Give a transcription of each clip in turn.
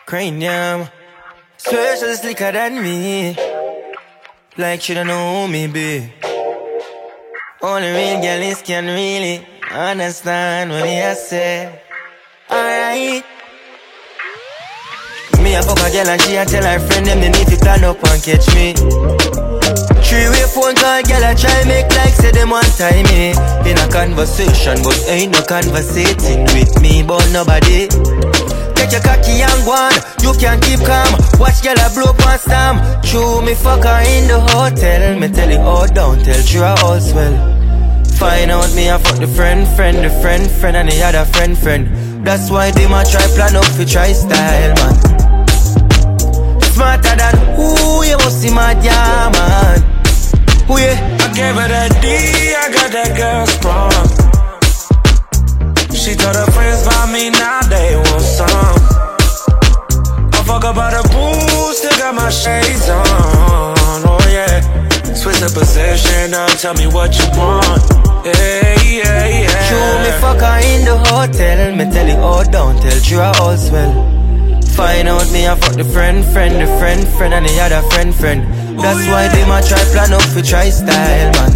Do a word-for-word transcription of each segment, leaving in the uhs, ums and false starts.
cranium. Swear she's slicker than me, like she don't know who me be. Only real girls can really understand what I say. Alright. Me a fuck a girl and she a tell her friend them they need to plan up and catch me. Three-way phone call, girl I try make like say them one time me in a conversation, but ain't no conversating with me but nobody. Take your cocky and go on, you can keep calm. Watch girl I blow up one stamp. True me fuck her in the hotel. Me tell you all down, tell you all swell. Find out me I fuck the friend, friend, the friend, friend and the other friend, friend. That's why they might try plan up for try style, man. Smarter than who you must see my yeah, man. Who you? I gave her that D, I got that girl sprung. She told her friends about me, now they want some. I fuck about her boo, still got my shades on. Oh yeah, switch the position up, tell me what you want. Yeah, yeah, yeah. True, me fuck her in the hotel. Me tell you all down, tell you all swell. Find out me I fuck the friend, friend, the friend, friend and the other friend, friend. That's why they might try plan up for try style, man.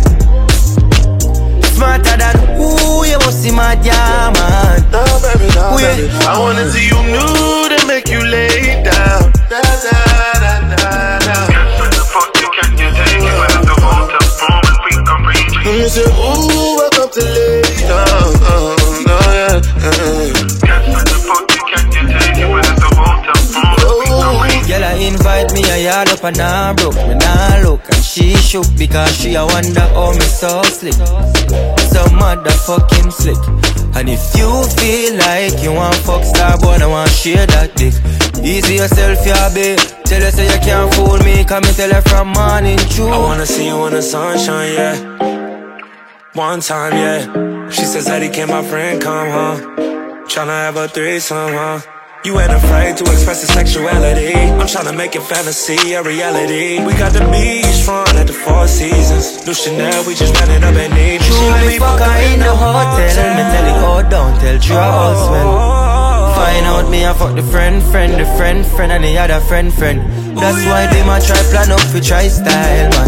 Smarter than who you must see my yeah, man. No, baby, no, baby. I wanna see you nude and make you lay down. Da, da, da, da, da. What the fuck you can you take it with the hotel room and we can reach it? And you say, ooh, welcome to lay down. Oh, no, yeah, yeah. What the fuck you can you take it with the hotel room and we can reach it? Girl, I invite me a yard up and I broke. Me nah look and she shook because she a wonder how me so slick. So motherfucking slick. And if you feel like you want fuck star boy, I want share that dick. Easy yourself, yeah, babe. Tell her say you can't fool me, come and tell her from morning true. I wanna see you in the sunshine, yeah. One time, yeah. She says, Eddie, can my friend come home? Tryna have a threesome, huh? You ain't afraid to express your sexuality. I'm tryna make your fantasy a reality. We got the beach front at the Four Seasons. New Chanel, we just ran it up and need. True, me fuck her in the hotel. Me tell you all down, tell you all swell. Find out me I fuck the friend, friend, the friend, friend and the other friend, friend. That's why they might try plan up for try style, man.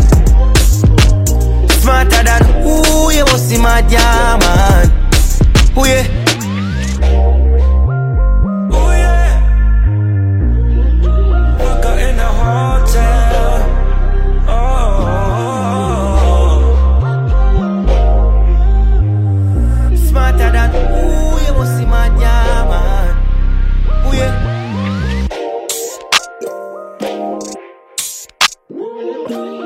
Smarter than who you must see my yeah, man. Who you? Yeah.